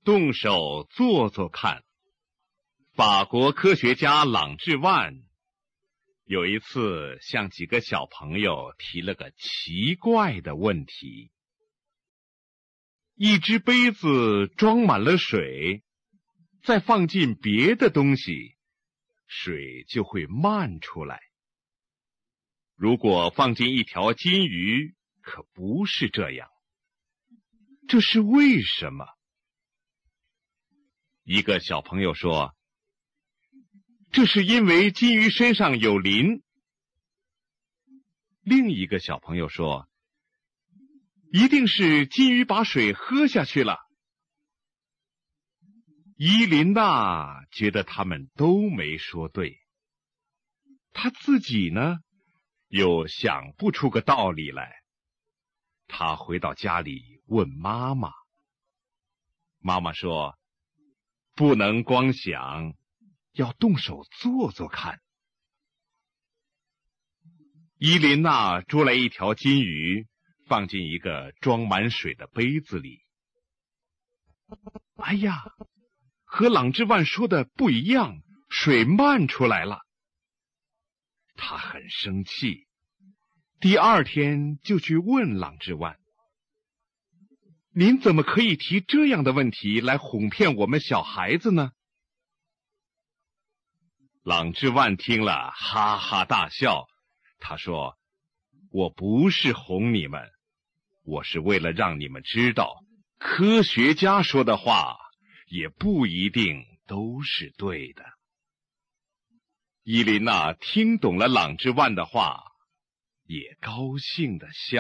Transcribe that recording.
动手做做看。法国科学家朗智万有一次向几个小朋友提了个奇怪的问题：一只杯子装满了水，再放进别的东西，水就会漫出来。如果放进一条金鱼，可不是这样。这是为什么？一个小朋友说，这是因为金鱼身上有磷。另一个小朋友说，一定是金鱼把水喝下去了。伊琳娜觉得他们都没说对，她自己呢，又想不出个道理来。她回到家里问妈妈，妈妈说，不能光想，要动手做做看。伊琳娜捉来一条金鱼，放进一个装满水的杯子里。哎呀，和朗智万说的不一样，水漫出来了。他很生气，第二天就去问朗智万，您怎么可以提这样的问题来哄骗我们小孩子呢？朗智万听了哈哈大笑，他说，我不是哄你们，我是为了让你们知道，科学家说的话也不一定都是对的。伊琳娜听懂了朗智万的话，也高兴地笑。